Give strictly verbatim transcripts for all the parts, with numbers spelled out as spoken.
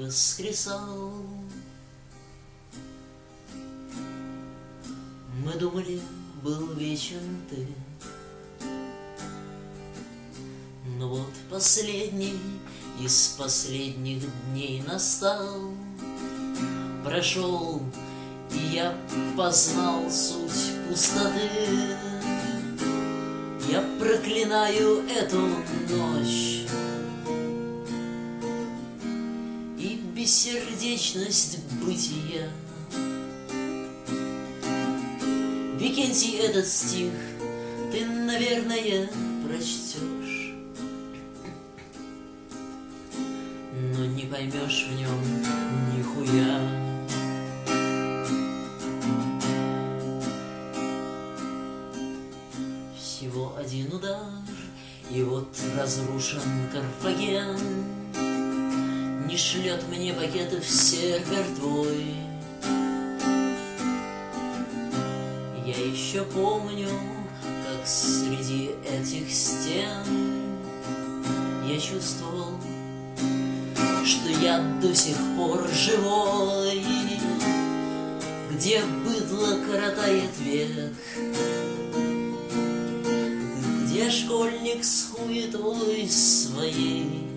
воскресал. Мы думали, был вечен ты, но вот последний из последних дней настал. Прошел, и я познал суть пустоты. Я проклинаю эту ночь и бессердечность бытия. Викентий, этот стих ты, наверное, прочтешь, но не поймешь в нем нихуя. Всего один удар, и вот разрушен Карфаген. Не шлет мне пакетов сервер твой. Я еще помню, как среди этих стен я чувствовал, что я до сих пор живой, где быдло коротает век, где школьник с хуетой своей.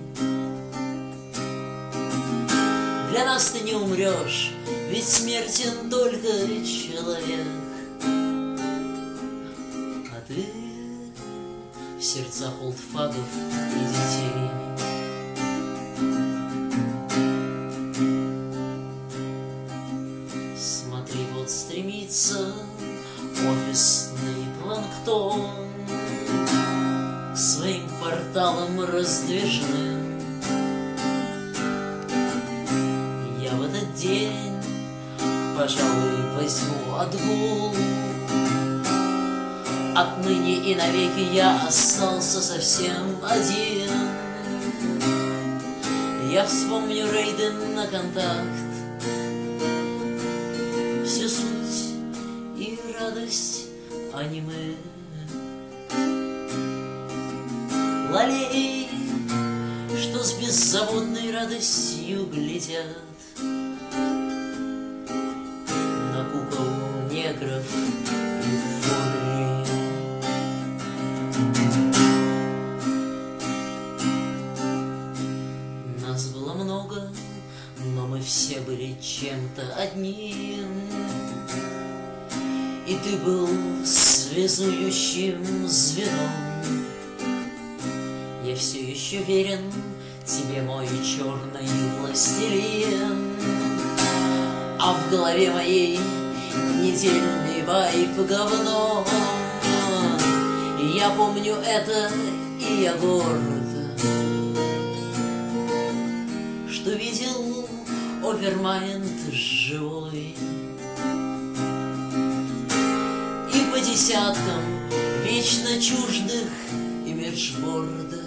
Для нас ты не умрешь, ведь смертен только человек. А ты в сердцах олдфагов и детей. Смотри, вот стремится офисный планктон к своим порталам раздвижным. Я в этот день, пожалуй, возьму отгул. Отныне и навеки я остался совсем один. Я вспомню рейды на контакт, всю суть и радость аниме. Лолей, что с беззаботной радостью глядят на кукол негров и фурий. Нас было много, но мы все были чем-то одним. И ты был связующим звеном. Я все еще верен тебе, мой черный властелин. А в голове моей недельный вайп говно. И я помню это, и я горд, что видел овермайнд живой. И по десяткам вечно чуждых имиджбордов